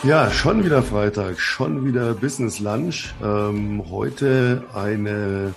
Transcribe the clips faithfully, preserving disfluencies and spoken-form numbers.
Ja, schon wieder Freitag, schon wieder Business Lunch. Ähm, heute eine,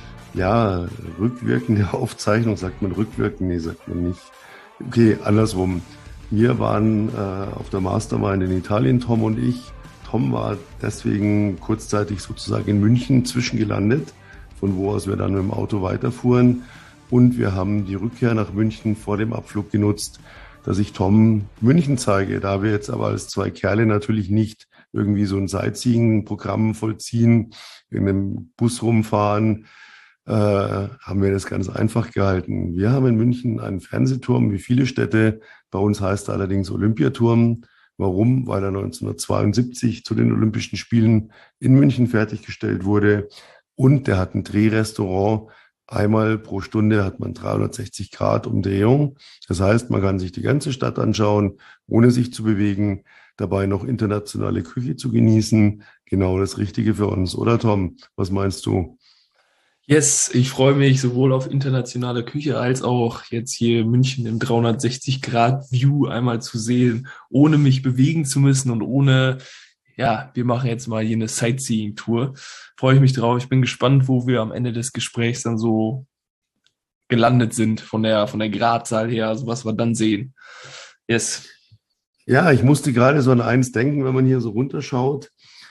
ja, rückwirkende Aufzeichnung. Sagt man rückwirkend? Nee, sagt man nicht. Okay, andersrum. Wir waren äh, auf der Mastermind in Italien, Tom und ich. Tom war deswegen kurzzeitig sozusagen in München zwischengelandet, von wo aus wir dann mit dem Auto weiterfuhren. Und wir haben die Rückkehr nach München vor dem Abflug genutzt, dass ich Tom München zeige. Da wir jetzt aber als zwei Kerle natürlich nicht irgendwie so ein Sightseeing-Programm vollziehen, in einem Bus rumfahren, äh, haben wir das ganz einfach gehalten. Wir haben in München einen Fernsehturm, wie viele Städte. Bei uns heißt er allerdings Olympiaturm. Warum? Weil er neunzehnhundertzweiundsiebzig zu den Olympischen Spielen in München fertiggestellt wurde. Und der hat ein Drehrestaurant. Einmal pro Stunde hat man dreihundertsechzig Grad Umdrehung. Das heißt, man kann sich die ganze Stadt anschauen, ohne sich zu bewegen, dabei noch internationale Küche zu genießen. Genau das Richtige für uns, oder Tom? Was meinst du? Yes, ich freue mich sowohl auf internationale Küche als auch jetzt hier München im dreihundertsechzig-Grad-View einmal zu sehen, ohne mich bewegen zu müssen und ohne, ja, wir machen jetzt mal hier eine Sightseeing-Tour. Freue ich mich drauf. Ich bin gespannt, wo wir am Ende des Gesprächs dann so gelandet sind von der, von der Gradzahl her, also was wir dann sehen. Yes. Ja, ich musste gerade so an eins denken, wenn man hier so runterschaut.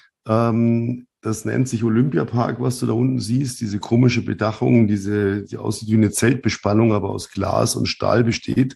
Ähm, das nennt sich Olympiapark, was du da unten siehst. Diese komische Bedachung, diese, die aussieht wie eine Zeltbespannung, aber aus Glas und Stahl besteht.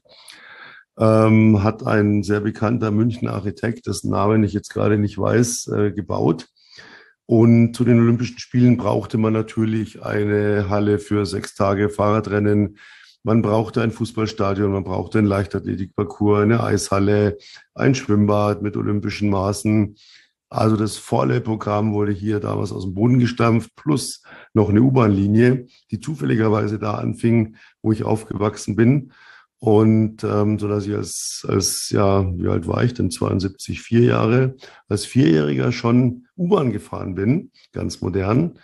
Ähm, hat ein sehr bekannter Münchner Architekt, dessen Namen ich jetzt gerade nicht weiß, äh, gebaut. Und zu den Olympischen Spielen brauchte man natürlich eine Halle für sechs Tage Fahrradrennen. Man brauchte ein Fußballstadion, man brauchte einen Leichtathletikparcours, eine Eishalle, ein Schwimmbad mit olympischen Maßen. Also das volle Programm wurde hier damals aus dem Boden gestampft, plus noch eine U-Bahn-Linie, die zufälligerweise da anfing, wo ich aufgewachsen bin. Und ähm, so dass ich als, als, ja, wie alt war ich denn? zweiundsiebzig, vier Jahre, als Vierjähriger schon U-Bahn gefahren bin, ganz modern.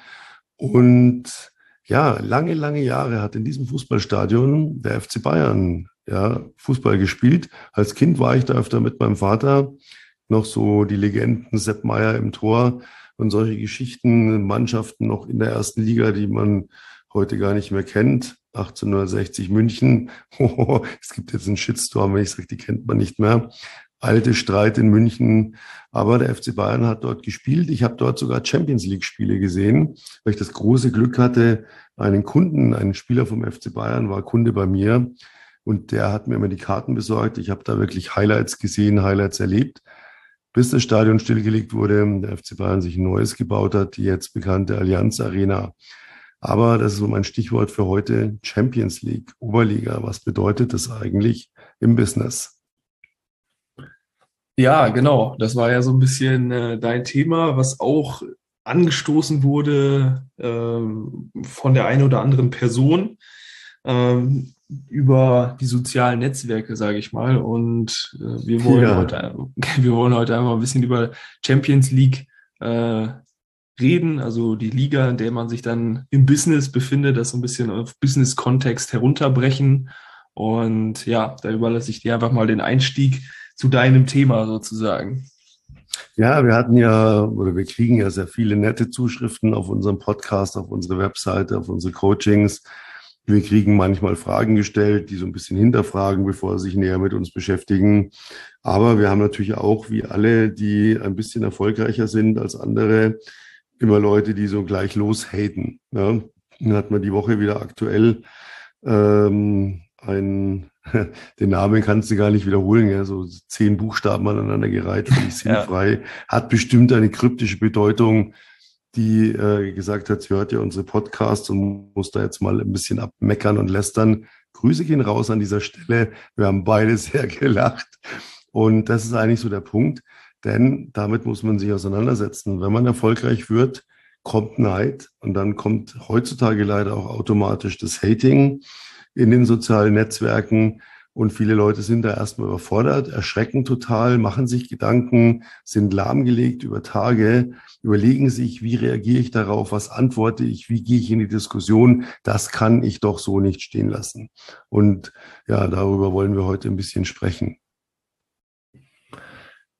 Und ja, lange, lange Jahre hat in diesem Fußballstadion der F C Bayern ja, Fußball gespielt. Als Kind war ich da öfter mit meinem Vater, noch so die Legenden Sepp Maier im Tor und solche Geschichten, Mannschaften noch in der ersten Liga, die man heute gar nicht mehr kennt. achtzehnhundertsechzig München. Oh, es gibt jetzt einen Shitstorm, wenn ich sage, die kennt man nicht mehr. Alte Streit in München. Aber der F C Bayern hat dort gespielt. Ich habe dort sogar Champions League-Spiele gesehen, weil ich das große Glück hatte, einen Kunden, einen Spieler vom F C Bayern war Kunde bei mir und der hat mir immer die Karten besorgt. Ich habe da wirklich Highlights gesehen, Highlights erlebt, bis das Stadion stillgelegt wurde, der F C Bayern sich ein neues gebaut hat, die jetzt bekannte Allianz Arena. Aber das ist so mein Stichwort für heute, Champions League, Oberliga. Was bedeutet das eigentlich im Business? Ja, genau. Das war ja so ein bisschen äh, dein Thema, was auch angestoßen wurde ähm, von der einen oder anderen Person ähm, über die sozialen Netzwerke, sage ich mal. Und äh, wir wollen Ja, heute, wir wollen heute einmal ein bisschen über Champions League äh, reden, also die Liga, in der man sich dann im Business befindet, das so ein bisschen auf Business-Kontext herunterbrechen. Und ja, da überlasse ich dir einfach mal den Einstieg zu deinem Thema sozusagen. ja, wir hatten ja, oder wir kriegen ja sehr viele nette Zuschriften auf unserem Podcast, auf unsere Webseite, auf unsere Coachings. Wir kriegen manchmal Fragen gestellt, die so ein bisschen hinterfragen, bevor sie sich näher mit uns beschäftigen. Aber wir haben natürlich auch, wie alle, die ein bisschen erfolgreicher sind als andere, immer Leute, die so gleich loshaten. Ja. Dann hat man die Woche wieder aktuell ähm, ein, den Namen kannst du gar nicht wiederholen, ja, so zehn Buchstaben aneinander gereiht, völlig Ja, sinnfrei, hat bestimmt eine kryptische Bedeutung, die äh, gesagt hat, sie hört ja unsere Podcasts und muss da jetzt mal ein bisschen abmeckern und lästern. Grüße gehen raus an dieser Stelle. Wir haben beide sehr gelacht. Und das ist eigentlich so der Punkt, denn damit muss man sich auseinandersetzen. Wenn man erfolgreich wird, kommt Neid und dann kommt heutzutage leider auch automatisch das Hating in den sozialen Netzwerken. Und viele Leute sind da erstmal überfordert, erschrecken total, machen sich Gedanken, sind lahmgelegt über Tage, überlegen sich, wie reagiere ich darauf, was antworte ich, wie gehe ich in die Diskussion. Das kann ich doch so nicht stehen lassen. Und ja, darüber wollen wir heute ein bisschen sprechen.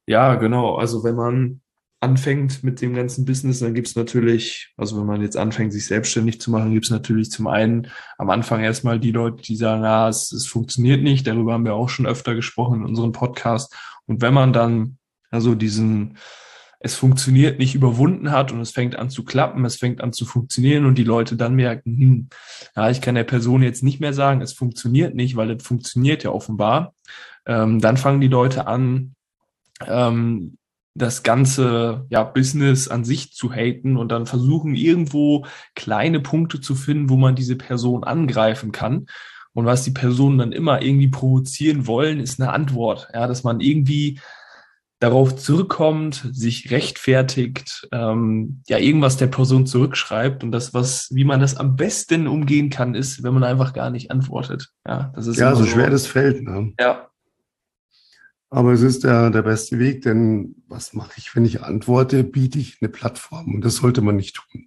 Ja, genau. Also wenn man anfängt mit dem ganzen Business, dann gibt es natürlich, also wenn man jetzt anfängt, sich selbstständig zu machen, gibt es natürlich zum einen am Anfang erstmal die Leute, die sagen, ah, es, es funktioniert nicht. Darüber haben wir auch schon öfter gesprochen in unserem Podcast. Und wenn man dann also diesen, es funktioniert nicht überwunden hat und es fängt an zu klappen, es fängt an zu funktionieren und die Leute dann merken, hm, ja, ich kann der Person jetzt nicht mehr sagen, es funktioniert nicht, weil es funktioniert ja offenbar. Ähm, dann fangen die Leute an, ähm, das ganze ja, Business an sich zu haten und dann versuchen, irgendwo kleine Punkte zu finden, wo man diese Person angreifen kann. Und was die Personen dann immer irgendwie provozieren wollen, ist eine Antwort. Ja, dass man irgendwie darauf zurückkommt, sich rechtfertigt, ähm, ja, irgendwas der Person zurückschreibt. Und das, was, wie man das am besten umgehen kann, ist, wenn man einfach gar nicht antwortet. Ja, das ist Ja, immer so schwer so. das fällt, ne? Ja, Aber es ist der, der beste Weg, denn was mache ich, wenn ich antworte? Biete ich eine Plattform und das sollte man nicht tun.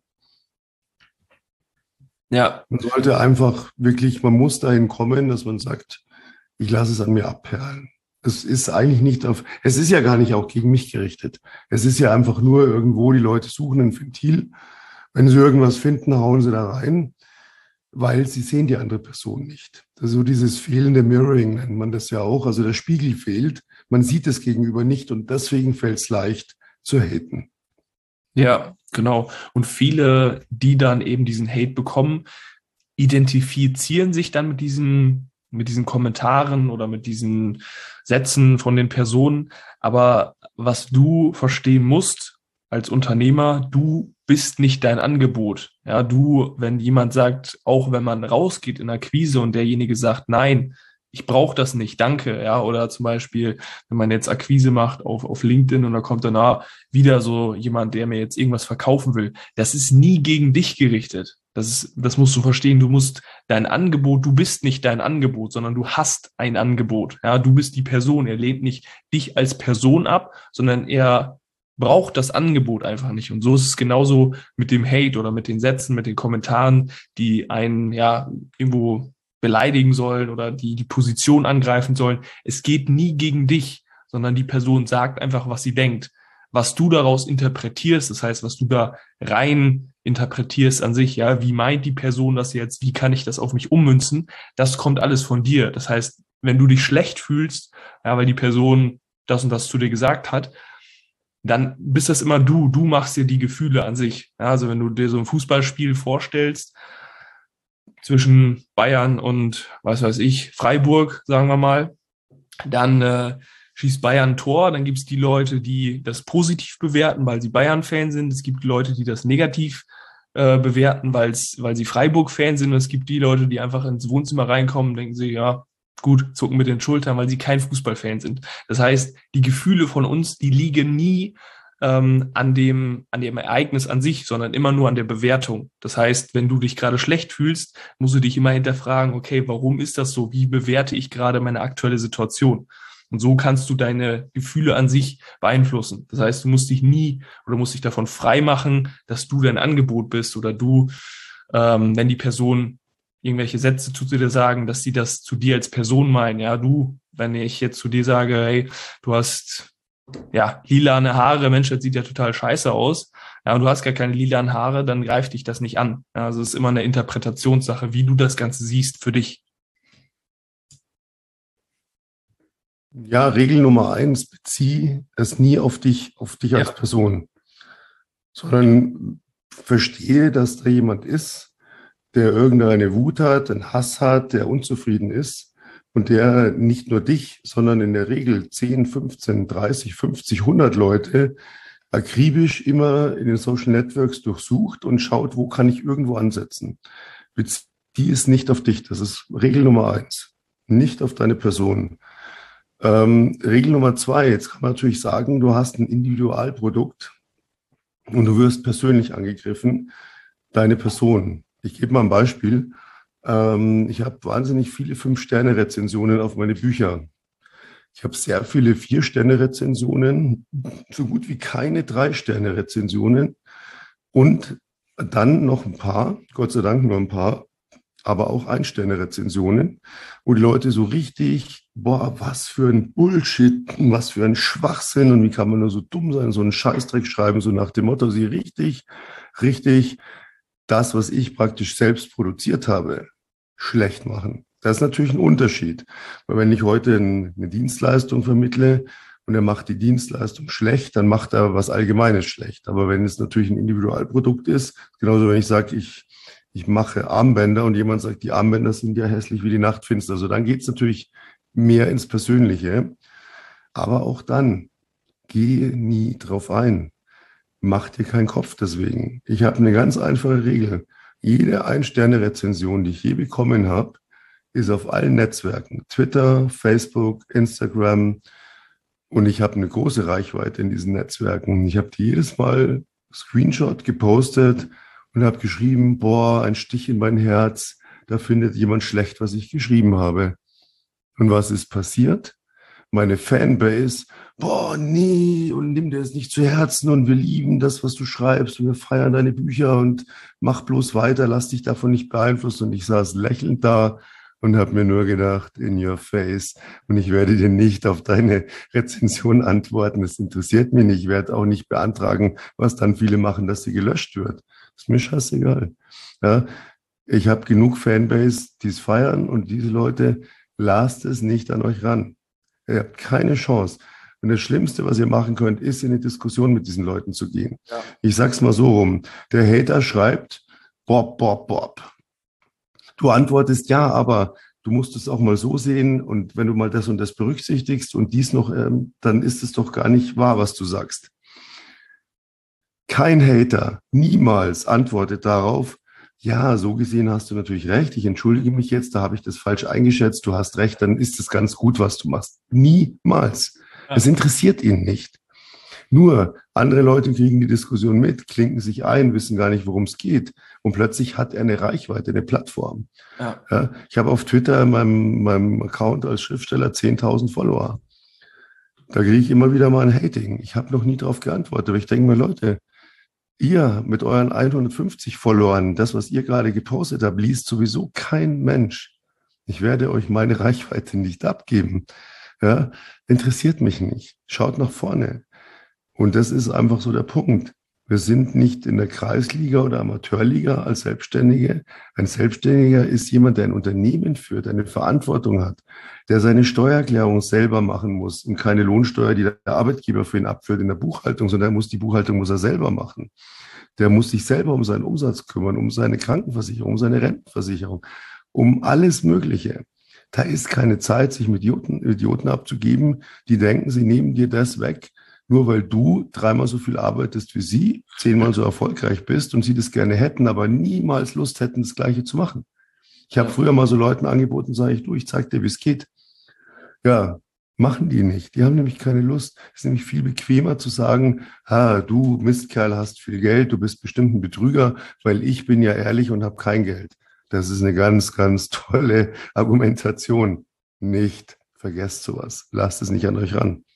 ja, Man sollte einfach wirklich, man muss dahin kommen, dass man sagt, ich lasse es an mir abperlen. Es ist eigentlich nicht auf, es ist ja gar nicht auch gegen mich gerichtet. Es ist ja einfach nur irgendwo, die Leute suchen ein Ventil. Wenn sie irgendwas finden, hauen sie da rein, weil sie sehen die andere Person nicht. Also dieses fehlende Mirroring nennt man das ja auch. Also der Spiegel fehlt. Man sieht das Gegenüber nicht und deswegen fällt es leicht zu haten. ja, genau. Und viele, die dann eben diesen Hate bekommen, identifizieren sich dann mit diesen, mit diesen Kommentaren oder mit diesen Sätzen von den Personen. Aber was du verstehen musst als Unternehmer, du bist nicht dein Angebot. Ja, du, wenn jemand sagt, auch wenn man rausgeht in der Akquise und derjenige sagt, nein, ich brauche das nicht, danke, ja, oder zum Beispiel, wenn man jetzt Akquise macht auf, auf LinkedIn und da kommt dann ah, wieder so jemand, der mir jetzt irgendwas verkaufen will, das ist nie gegen dich gerichtet. Das ist, das musst du verstehen. Du musst dein Angebot, du bist nicht dein Angebot, sondern du hast ein Angebot. Ja, du bist die Person. Er lehnt nicht dich als Person ab, sondern er braucht das Angebot einfach nicht. Und so ist es genauso mit dem Hate oder mit den Sätzen, mit den Kommentaren, die einen ja irgendwo beleidigen sollen oder die die Position angreifen sollen. Es geht nie gegen dich, sondern die Person sagt einfach, was sie denkt. Was du daraus interpretierst, das heißt, was du da rein interpretierst an sich, ja, wie meint die Person das jetzt, wie kann ich das auf mich ummünzen, das kommt alles von dir. Das heißt, wenn du dich schlecht fühlst, ja, weil die Person das und das zu dir gesagt hat, dann bist das immer du. Du machst dir die Gefühle an sich. Ja, also wenn du dir so ein Fußballspiel vorstellst zwischen Bayern und, was weiß ich, Freiburg, sagen wir mal, dann äh, schießt Bayern ein Tor, dann gibt es die Leute, die das positiv bewerten, weil sie Bayern-Fan sind. Es gibt Leute, die das negativ äh, bewerten, weil's, weil sie Freiburg-Fan sind. Und es gibt die Leute, die einfach ins Wohnzimmer reinkommen, denken sie, ja, gut, zucken mit den Schultern, weil sie kein Fußballfan sind. Das heißt, die Gefühle von uns, die liegen nie ähm, an dem, an dem Ereignis an sich, sondern immer nur an der Bewertung. Das heißt, wenn du dich gerade schlecht fühlst, musst du dich immer hinterfragen, okay, warum ist das so? Wie bewerte ich gerade meine aktuelle Situation? Und so kannst du deine Gefühle an sich beeinflussen. Das heißt, du musst dich nie oder musst dich davon frei machen, dass du dein Angebot bist oder du, ähm, wenn die Person irgendwelche Sätze zu dir sagen, dass sie das zu dir als Person meinen. Ja, du, wenn ich jetzt zu dir sage, hey, du hast ja lilane Haare, Mensch, das sieht ja total scheiße aus. Ja, und du hast gar keine lilanen Haare, dann greift dich das nicht an. Ja, also es ist immer eine Interpretationssache, wie du das Ganze siehst für dich. Ja, Regel Nummer eins, bezieh es nie auf dich, auf dich als Ja, Person, sondern verstehe, dass da jemand ist, der irgendeine Wut hat, einen Hass hat, der unzufrieden ist und der nicht nur dich, sondern in der Regel zehn, fünfzehn, dreißig, fünfzig, hundert Leute akribisch immer in den Social Networks durchsucht und schaut, wo kann ich irgendwo ansetzen. Bezieh es nicht auf dich. Das ist Regel Nummer eins. Nicht auf deine Person. Ähm, Regel Nummer zwei, jetzt kann man natürlich sagen, du hast ein Individualprodukt und du wirst persönlich angegriffen, deine Person. Ich gebe mal ein Beispiel. Ähm, ich habe wahnsinnig viele Fünf-Sterne-Rezensionen auf meine Bücher. Ich habe sehr viele Vier-Sterne-Rezensionen, so gut wie keine Drei-Sterne-Rezensionen und dann noch ein paar, Gott sei Dank nur ein paar, aber auch Ein-Sterne-Rezensionen, wo die Leute so richtig, boah, was für ein Bullshit, was für ein Schwachsinn und wie kann man nur so dumm sein, so einen Scheißdreck schreiben, so nach dem Motto, sie richtig, richtig das, was ich praktisch selbst produziert habe, schlecht machen. Das ist natürlich ein Unterschied, weil wenn ich heute eine Dienstleistung vermittle und er macht die Dienstleistung schlecht, dann macht er was Allgemeines schlecht. Aber wenn es natürlich ein Individualprodukt ist, genauso wenn ich sage, ich ich mache Armbänder und jemand sagt, die Armbänder sind ja hässlich wie die Nachtfinster. Also dann geht es natürlich mehr ins Persönliche. Aber auch dann, gehe nie drauf ein. Mach dir keinen Kopf deswegen. Ich habe eine ganz einfache Regel. Jede Ein-Sterne-Rezension, die ich je bekommen habe, ist auf allen Netzwerken. Twitter, Facebook, Instagram. Und ich habe eine große Reichweite in diesen Netzwerken. Ich habe die jedes Mal Screenshot gepostet und habe geschrieben, boah, ein Stich in mein Herz, da findet jemand schlecht, was ich geschrieben habe. Und was ist passiert? Meine Fanbase, boah, nee, und nimm dir das nicht zu Herzen und wir lieben das, was du schreibst und wir feiern deine Bücher und mach bloß weiter, lass dich davon nicht beeinflussen. Und ich saß lächelnd da und habe mir nur gedacht, in your face. Und ich werde dir nicht auf deine Rezension antworten. Das interessiert mich nicht. Ich werde auch nicht beantragen, was dann viele machen, dass sie gelöscht wird. Ist mir scheißegal. Ja, ich habe genug Fanbase, die es feiern und diese Leute, lasst es nicht an euch ran. Ihr habt keine Chance. Und das Schlimmste, was ihr machen könnt, ist, in eine Diskussion mit diesen Leuten zu gehen. Ja. Ich sag's mal so rum. Der Hater schreibt, Bob, Bob, Bob. Du antwortest, ja, aber du musst es auch mal so sehen und wenn du mal das und das berücksichtigst und dies noch, ähm, dann ist es doch gar nicht wahr, was du sagst. Kein Hater niemals antwortet darauf, ja, so gesehen hast du natürlich recht, ich entschuldige mich jetzt, da habe ich das falsch eingeschätzt, du hast recht, dann ist es ganz gut, was du machst. Niemals. Es interessiert ihn nicht. Nur andere Leute kriegen die Diskussion mit, klinken sich ein, wissen gar nicht, worum es geht. Und plötzlich hat er eine Reichweite, eine Plattform. Ja. Ja, ich habe auf Twitter in meinem, meinem Account als Schriftsteller zehntausend Follower. Da kriege ich immer wieder mal ein Hating. Ich habe noch nie darauf geantwortet, aber ich denke mir, Leute, ihr mit euren hundertfünfzig Followern, das, was ihr gerade gepostet habt, liest sowieso kein Mensch. Ich werde euch meine Reichweite nicht abgeben. Ja, interessiert mich nicht. Schaut nach vorne. Und das ist einfach so der Punkt. Wir sind nicht in der Kreisliga oder Amateurliga als Selbstständige. Ein Selbstständiger ist jemand, der ein Unternehmen führt, eine Verantwortung hat, der seine Steuererklärung selber machen muss und keine Lohnsteuer, die der Arbeitgeber für ihn abführt in der Buchhaltung, sondern er muss die Buchhaltung muss er selber machen. Der muss sich selber um seinen Umsatz kümmern, um seine Krankenversicherung, um seine Rentenversicherung, um alles Mögliche. Da ist keine Zeit, sich mit Idioten, Idioten abzugeben, die denken, sie nehmen dir das weg, nur weil du dreimal so viel arbeitest wie sie, zehnmal so erfolgreich bist und sie das gerne hätten, aber niemals Lust hätten, das Gleiche zu machen. Ich habe früher mal so Leuten angeboten, sage ich, du, ich zeig dir, wie es geht. Ja, machen die nicht. Die haben nämlich keine Lust. Es ist nämlich viel bequemer zu sagen, ah, du Mistkerl hast viel Geld, du bist bestimmt ein Betrüger, weil ich bin ja ehrlich und habe kein Geld. Das ist eine ganz, ganz tolle Argumentation. Nicht, vergesst sowas. Lasst es nicht an euch ran.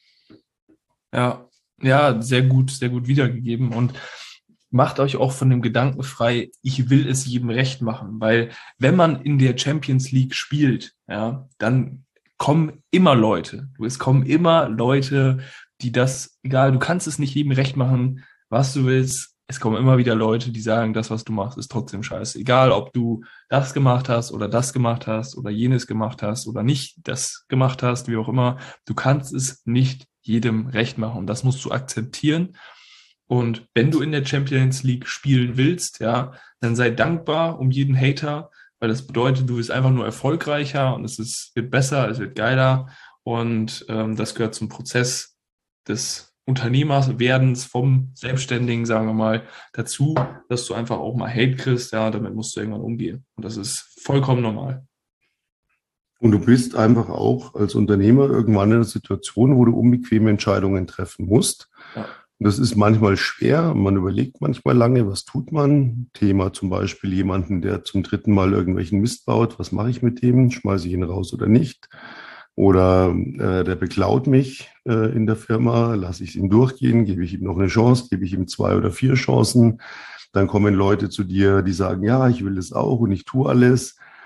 Ja, ja, sehr gut, sehr gut wiedergegeben und macht euch auch von dem Gedanken frei, ich will es jedem recht machen, weil wenn man in der Champions League spielt, ja, dann kommen immer Leute, es kommen immer Leute, die das, egal, du kannst es nicht jedem recht machen, was du willst, es kommen immer wieder Leute, die sagen, das, was du machst, ist trotzdem scheiße, egal, ob du das gemacht hast oder das gemacht hast oder jenes gemacht hast oder nicht das gemacht hast, wie auch immer, du kannst es nicht jedem recht machen und das musst du akzeptieren. Und wenn du in der Champions League spielen willst, ja, dann sei dankbar um jeden Hater, weil das bedeutet, du bist einfach nur erfolgreicher und es ist, wird besser, es wird geiler und ähm, das gehört zum Prozess des Unternehmerwerdens, vom Selbstständigen, sagen wir mal, dazu, dass du einfach auch mal Hate kriegst, ja, damit musst du irgendwann umgehen und das ist vollkommen normal. Und du bist einfach auch als Unternehmer irgendwann in einer Situation, wo du unbequeme Entscheidungen treffen musst. Ja. Und das ist manchmal schwer. Man überlegt manchmal lange, was tut man? Thema zum Beispiel jemanden, der zum dritten Mal irgendwelchen Mist baut. Was mache ich mit dem? Schmeiße ich ihn raus oder nicht? Oder äh, der beklaut mich äh, in der Firma. Lasse ich ihn durchgehen? Gebe ich ihm noch eine Chance? Gebe ich ihm zwei oder vier Chancen? Dann kommen Leute zu dir, die sagen, ja, ich will das auch und ich tue alles.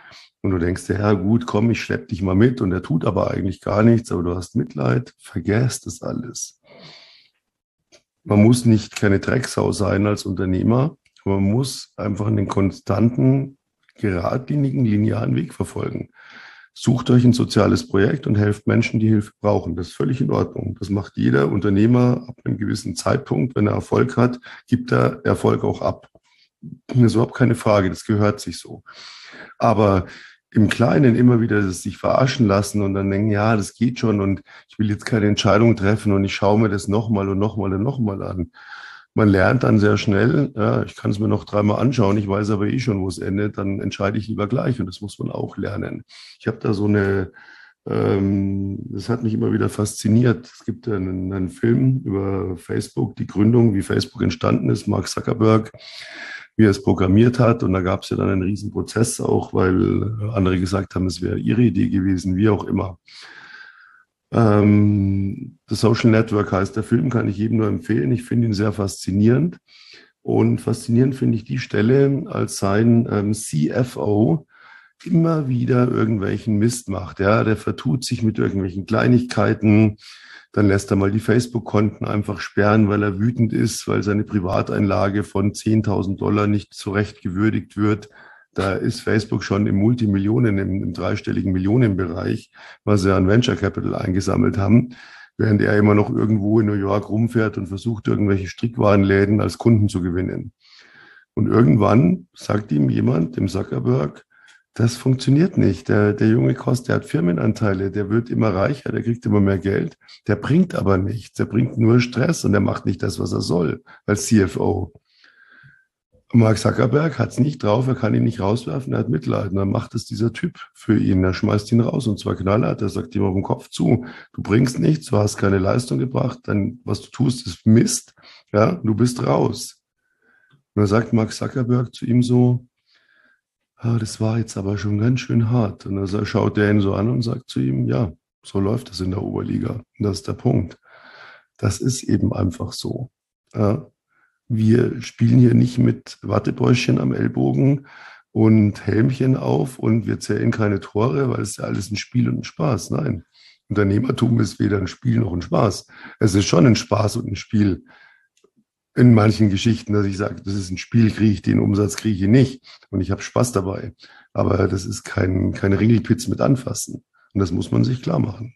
Und du denkst dir, ja gut, komm, ich schlepp dich mal mit. Und er tut aber eigentlich gar nichts, aber du hast Mitleid, vergesst das alles. Man muss nicht keine Drecksau sein als Unternehmer, aber man muss einfach einen konstanten, geradlinigen, linearen Weg verfolgen. Sucht euch ein soziales Projekt und helft Menschen, die Hilfe brauchen. Das ist völlig in Ordnung. Das macht jeder Unternehmer ab einem gewissen Zeitpunkt. Wenn er Erfolg hat, gibt er Erfolg auch ab. Das ist überhaupt keine Frage, das gehört sich so. Aber im Kleinen immer wieder sich verarschen lassen und dann denken, ja, das geht schon und ich will jetzt keine Entscheidung treffen und ich schaue mir das nochmal und nochmal und nochmal an. Man lernt dann sehr schnell, ja, ich kann es mir noch dreimal anschauen, ich weiß aber eh schon, wo es endet, dann entscheide ich lieber gleich und das muss man auch lernen. Ich habe da so eine, ähm, das hat mich immer wieder fasziniert. Es gibt einen, einen Film über Facebook, die Gründung, wie Facebook entstanden ist, Mark Zuckerberg, wie er es programmiert hat. Und da gab es ja dann einen riesen Prozess auch, weil andere gesagt haben, es wäre ihre Idee gewesen, wie auch immer. Ähm, The Social Network heißt der Film, kann ich jedem nur empfehlen. Ich finde ihn sehr faszinierend. Und faszinierend finde ich die Stelle, als sein ähm, C F O immer wieder irgendwelchen Mist macht. Ja, der vertut sich mit irgendwelchen Kleinigkeiten. Dann lässt er mal die Facebook-Konten einfach sperren, weil er wütend ist, weil seine Privateinlage von zehntausend Dollar nicht zurecht gewürdigt wird. Da ist Facebook schon im Multimillionen, im, im dreistelligen Millionenbereich, was sie an Venture Capital eingesammelt haben, während er immer noch irgendwo in New York rumfährt und versucht, irgendwelche Strickwarenläden als Kunden zu gewinnen. Und irgendwann sagt ihm jemand, dem Zuckerberg, das funktioniert nicht. Der, der junge Kost, der hat Firmenanteile, der wird immer reicher, der kriegt immer mehr Geld, der bringt aber nichts, der bringt nur Stress und der macht nicht das, was er soll als C F O. Mark Zuckerberg hat es nicht drauf, er kann ihn nicht rauswerfen, er hat Mitleid. Und dann macht es dieser Typ für ihn, er schmeißt ihn raus und zwar knallhart, er sagt ihm auf den Kopf zu, du bringst nichts, du hast keine Leistung gebracht, dann was du tust, ist Mist, ja, du bist raus. Und dann sagt Mark Zuckerberg zu ihm so, ah, das war jetzt aber schon ganz schön hart. Und dann schaut er ihn so an und sagt zu ihm, ja, so läuft es in der Oberliga. Und das ist der Punkt. Das ist eben einfach so. Ja, wir spielen hier nicht mit Wattebäuschen am Ellbogen und Helmchen auf und wir zählen keine Tore, weil es ja alles ein Spiel und ein Spaß. Nein, Unternehmertum ist weder ein Spiel noch ein Spaß. Es ist schon ein Spaß und ein Spiel in manchen Geschichten, dass ich sage, das ist ein Spiel, kriege ich den Umsatz, kriege ich nicht und ich habe Spaß dabei. Aber das ist kein, keine Ringelpitz mit anfassen. Und das muss man sich klar machen.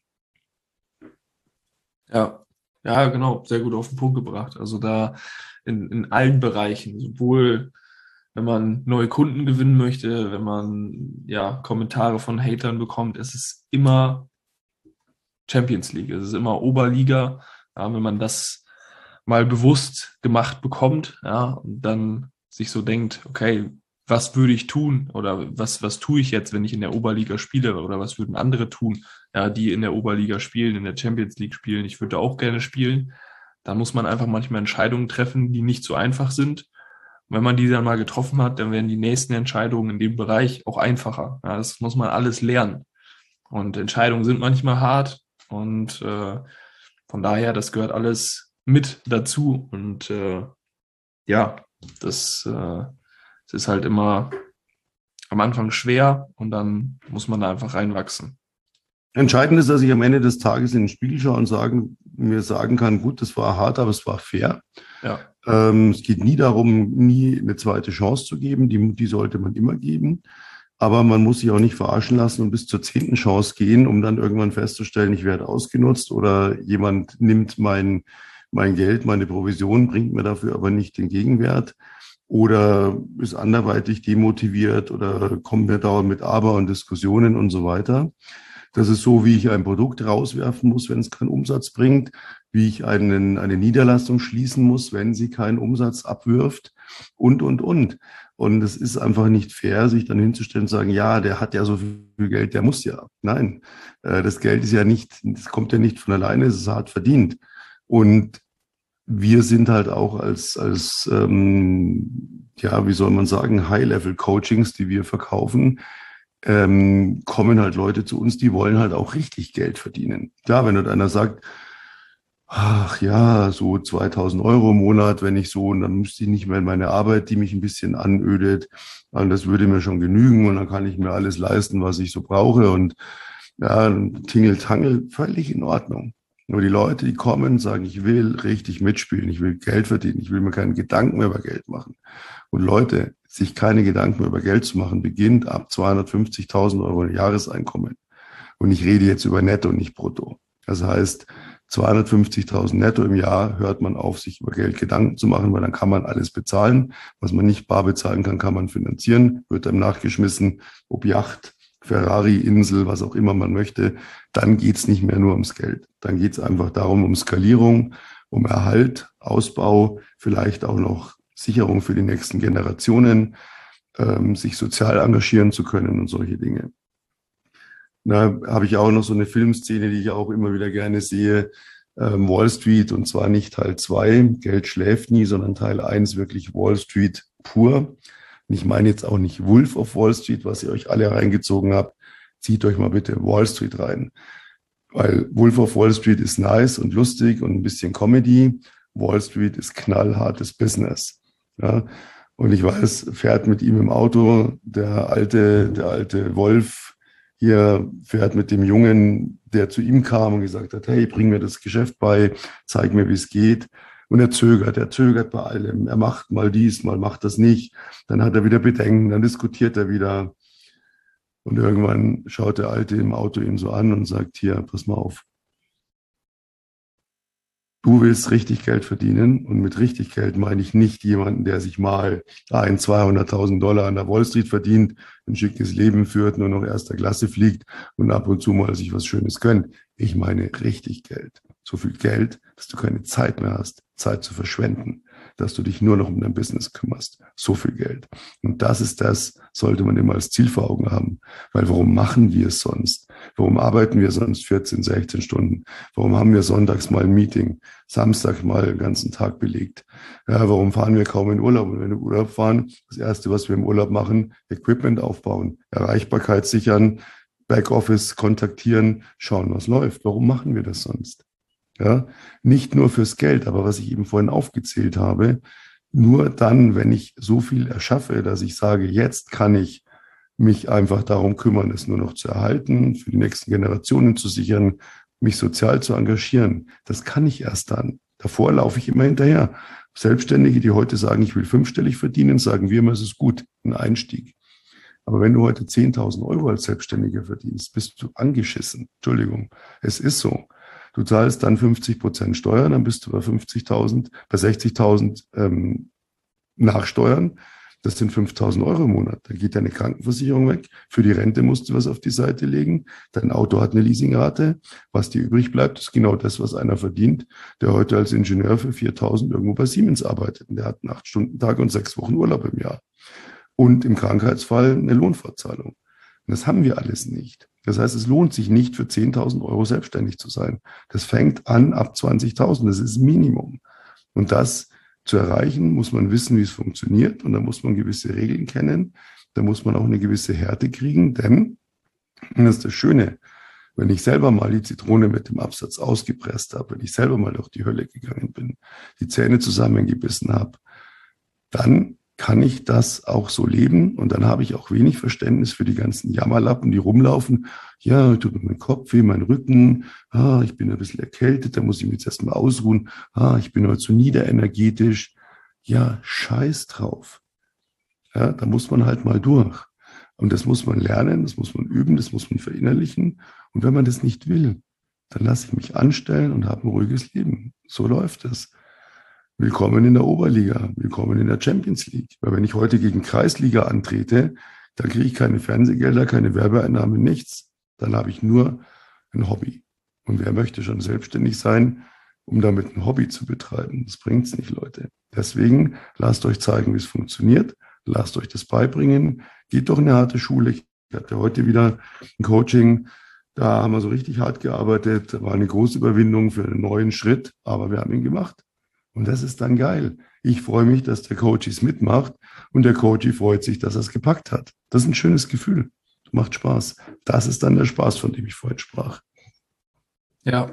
Ja, ja, genau, sehr gut auf den Punkt gebracht. Also da in, in allen Bereichen, sowohl wenn man neue Kunden gewinnen möchte, wenn man ja Kommentare von Hatern bekommt, es ist immer Champions League, es ist immer Oberliga. Ja, wenn man das mal bewusst gemacht bekommt, ja, und dann sich so denkt, okay, was würde ich tun oder was, was tue ich jetzt, wenn ich in der Oberliga spiele oder was würden andere tun, ja, die in der Oberliga spielen, in der Champions League spielen, ich würde auch gerne spielen. Da muss man einfach manchmal Entscheidungen treffen, die nicht so einfach sind. Und wenn man die dann mal getroffen hat, dann werden die nächsten Entscheidungen in dem Bereich auch einfacher. Ja, das muss man alles lernen. Und Entscheidungen sind manchmal hart und äh, von daher, das gehört alles mit dazu und äh, ja, das, äh, das ist halt immer am Anfang schwer und dann muss man da einfach reinwachsen. Entscheidend ist, dass ich am Ende des Tages in den Spiegel schaue und sagen, mir sagen kann, gut, das war hart, aber es war fair. Ja. Ähm, es geht nie darum, nie eine zweite Chance zu geben, die, die sollte man immer geben. Aber man muss sich auch nicht verarschen lassen und bis zur zehnten Chance gehen, um dann irgendwann festzustellen, ich werde ausgenutzt oder jemand nimmt mein mein Geld, meine Provision, bringt mir dafür aber nicht den Gegenwert oder ist anderweitig demotiviert oder kommt mir dauernd mit Aber und Diskussionen und so weiter. Das ist so, wie ich ein Produkt rauswerfen muss, wenn es keinen Umsatz bringt, wie ich einen, eine Niederlassung schließen muss, wenn sie keinen Umsatz abwirft und, und, und. Und es ist einfach nicht fair, sich dann hinzustellen und sagen, ja, der hat ja so viel Geld, der muss ja. Nein, das Geld ist ja nicht, das kommt ja nicht von alleine, es ist hart verdient. Und wir sind halt auch als, als ähm, ja, wie soll man sagen, High-Level-Coachings, die wir verkaufen, ähm, kommen halt Leute zu uns, die wollen halt auch richtig Geld verdienen. Klar, wenn dort einer sagt, ach ja, so zweitausend Euro im Monat, wenn ich so, und dann müsste ich nicht mehr in meine Arbeit, die mich ein bisschen anödet. Und das würde mir schon genügen und dann kann ich mir alles leisten, was ich so brauche. Und ja, Tingeltangel, völlig in Ordnung. Nur die Leute, die kommen und sagen, ich will richtig mitspielen, ich will Geld verdienen, ich will mir keine Gedanken mehr über Geld machen. Und Leute, sich keine Gedanken mehr über Geld zu machen, beginnt ab zweihundertfünfzigtausend Euro Jahreseinkommen. Und ich rede jetzt über Netto, nicht Brutto. Das heißt, zweihundertfünfzigtausend netto im Jahr hört man auf, sich über Geld Gedanken zu machen, weil dann kann man alles bezahlen. Was man nicht bar bezahlen kann, kann man finanzieren, wird einem nachgeschmissen, ob Yacht, Ferrari, Insel, was auch immer man möchte. Dann geht's nicht mehr nur ums Geld. Dann geht's einfach darum, um Skalierung, um Erhalt, Ausbau, vielleicht auch noch Sicherung für die nächsten Generationen, ähm, sich sozial engagieren zu können und solche Dinge. Da habe ich auch noch so eine Filmszene, die ich auch immer wieder gerne sehe. Ähm, Wall Street, und zwar nicht Teil zwei, Geld schläft nie, sondern Teil eins, wirklich Wall Street pur. Und ich meine jetzt auch nicht Wolf of Wall Street, was ihr euch alle reingezogen habt. Zieht euch mal bitte Wall Street rein. Weil Wolf of Wall Street ist nice und lustig und ein bisschen Comedy. Wall Street ist knallhartes Business. Ja. Und ich weiß, fährt mit ihm im Auto, der alte, der alte Wolf, hier fährt mit dem Jungen, der zu ihm kam und gesagt hat, hey, bring mir das Geschäft bei, zeig mir, wie es geht. Und er zögert, er zögert bei allem. Er macht mal dies, mal macht das nicht. Dann hat er wieder Bedenken, dann diskutiert er wieder. Und irgendwann schaut der Alte im Auto ihn so an und sagt, hier, pass mal auf. Du willst richtig Geld verdienen, und mit richtig Geld meine ich nicht jemanden, der sich mal ein, zweihunderttausend Dollar an der Wall Street verdient, ein schickes Leben führt, nur noch erster Klasse fliegt und ab und zu mal sich was Schönes gönnt. Ich meine richtig Geld. So viel Geld, dass du keine Zeit mehr hast, Zeit zu verschwenden, dass du dich nur noch um dein Business kümmerst. So viel Geld. Und das ist das, sollte man immer als Ziel vor Augen haben. Weil warum machen wir es sonst? Warum arbeiten wir sonst vierzehn, sechzehn Stunden? Warum haben wir sonntags mal ein Meeting, Samstag mal den ganzen Tag belegt? Ja, warum fahren wir kaum in Urlaub? Und wenn wir in Urlaub fahren, das Erste, was wir im Urlaub machen, Equipment aufbauen, Erreichbarkeit sichern, Backoffice kontaktieren, schauen, was läuft. Warum machen wir das sonst? Ja, nicht nur fürs Geld, aber was ich eben vorhin aufgezählt habe, nur dann, wenn ich so viel erschaffe, dass ich sage, jetzt kann ich mich einfach darum kümmern, es nur noch zu erhalten, für die nächsten Generationen zu sichern, mich sozial zu engagieren. Das kann ich erst dann. Davor laufe ich immer hinterher. Selbstständige, die heute sagen, ich will fünfstellig verdienen, sagen wir immer, es ist gut, ein Einstieg. Aber wenn du heute zehntausend Euro als Selbstständiger verdienst, bist du angeschissen. Entschuldigung, es ist so. Du zahlst dann fünfzig Prozent Steuern, dann bist du bei fünfzigtausend, bei sechzigtausend ähm, Nachsteuern. Das sind fünftausend Euro im Monat. Da geht deine Krankenversicherung weg. Für die Rente musst du was auf die Seite legen. Dein Auto hat eine Leasingrate. Was dir übrig bleibt, ist genau das, was einer verdient, der heute als Ingenieur für viertausend irgendwo bei Siemens arbeitet. Und der hat einen acht-Stunden-Tag und sechs Wochen Urlaub im Jahr. Und im Krankheitsfall eine Lohnfortzahlung. Und das haben wir alles nicht. Das heißt, es lohnt sich nicht, für zehntausend Euro selbstständig zu sein. Das fängt an ab zwanzigtausend. Das ist Minimum. Und das zu erreichen, muss man wissen, wie es funktioniert. Und da muss man gewisse Regeln kennen. Da muss man auch eine gewisse Härte kriegen. Denn, und das ist das Schöne, wenn ich selber mal die Zitrone mit dem Absatz ausgepresst habe, wenn ich selber mal durch die Hölle gegangen bin, die Zähne zusammengebissen habe, dann kann ich das auch so leben, und dann habe ich auch wenig Verständnis für die ganzen Jammerlappen, die rumlaufen. Ja, tut mir mein Kopf weh, mein Rücken, ah, ich bin ein bisschen erkältet, da muss ich mich jetzt erstmal ausruhen, ah, ich bin heute zu niederenergetisch. Ja, scheiß drauf. Ja, da muss man halt mal durch. Und das muss man lernen, das muss man üben, das muss man verinnerlichen. Und wenn man das nicht will, dann lasse ich mich anstellen und habe ein ruhiges Leben. So läuft es. Willkommen in der Oberliga, willkommen in der Champions League. Weil wenn ich heute gegen Kreisliga antrete, dann kriege ich keine Fernsehgelder, keine Werbeeinnahmen, nichts. Dann habe ich nur ein Hobby. Und wer möchte schon selbstständig sein, um damit ein Hobby zu betreiben? Das bringt es nicht, Leute. Deswegen lasst euch zeigen, wie es funktioniert. Lasst euch das beibringen. Geht doch in eine harte Schule. Ich hatte heute wieder ein Coaching. Da haben wir so richtig hart gearbeitet. Da war eine große Überwindung für einen neuen Schritt, aber wir haben ihn gemacht. Und das ist dann geil. Ich freue mich, dass der Coach es mitmacht, und der Coach freut sich, dass er es gepackt hat. Das ist ein schönes Gefühl. Macht Spaß. Das ist dann der Spaß, von dem ich vorhin sprach. Ja,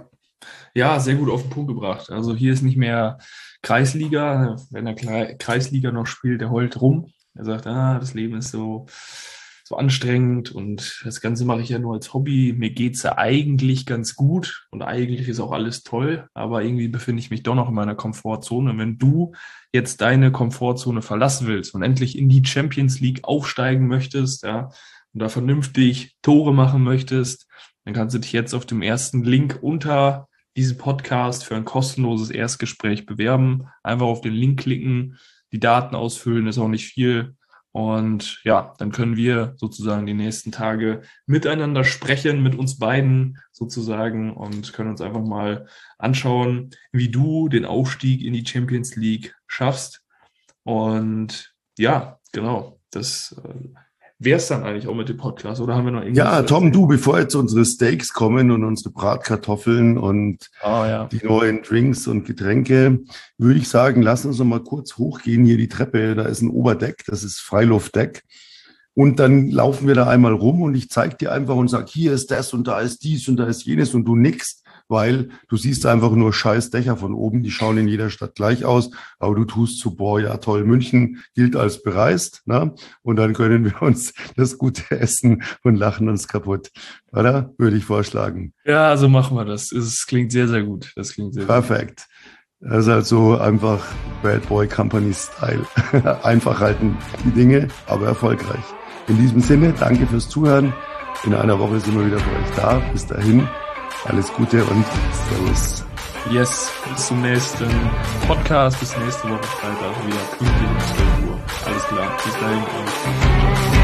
Ja, sehr gut auf den Punkt gebracht. Also hier ist nicht mehr Kreisliga. Wenn der Kle- Kreisliga noch spielt, der heult rum. Er sagt, ah, das Leben ist so, so anstrengend und das Ganze mache ich ja nur als Hobby. Mir geht's ja eigentlich ganz gut und eigentlich ist auch alles toll, aber irgendwie befinde ich mich doch noch in meiner Komfortzone. Und wenn du jetzt deine Komfortzone verlassen willst und endlich in die Champions League aufsteigen möchtest, ja, und da vernünftig Tore machen möchtest, dann kannst du dich jetzt auf dem ersten Link unter diesen Podcast für ein kostenloses Erstgespräch bewerben. Einfach auf den Link klicken, die Daten ausfüllen, ist auch nicht viel. Und ja, dann können wir sozusagen die nächsten Tage miteinander sprechen, mit uns beiden sozusagen und können uns einfach mal anschauen, wie du den Aufstieg in die Champions League schaffst. Und ja, genau, das wäre es dann eigentlich auch mit dem Podcast, oder haben wir noch irgendwas Ja, zu Tom, erzählen? du, bevor jetzt unsere Steaks kommen und unsere Bratkartoffeln und Ah ja. die neuen Drinks und Getränke, würde ich sagen, lass uns noch mal kurz hochgehen, hier die Treppe, da ist ein Oberdeck, das ist Freiluftdeck. Und dann laufen wir da einmal rum und ich zeige dir einfach und sag, hier ist das und da ist dies und da ist jenes und du nickst, weil du siehst einfach nur scheiß Dächer von oben, die schauen in jeder Stadt gleich aus, aber du tust so, boah, ja toll, München gilt als bereist, ne? Und dann können wir uns das Gute essen und lachen uns kaputt, oder? Würde ich vorschlagen. Ja, so machen wir das. Es klingt sehr, sehr gut. Das klingt sehr, sehr gut. Perfekt. Das ist halt so einfach Bad Boy Company Style. Einfach halten die Dinge, aber erfolgreich. In diesem Sinne, danke fürs Zuhören. In einer Woche sind wir wieder für euch da. Bis dahin, alles Gute und Servus. Yes, bis zum nächsten Podcast, bis nächste Woche Freitag wieder pünktlich um zwölf Uhr. Alles klar, bis dahin und ciao, ciao.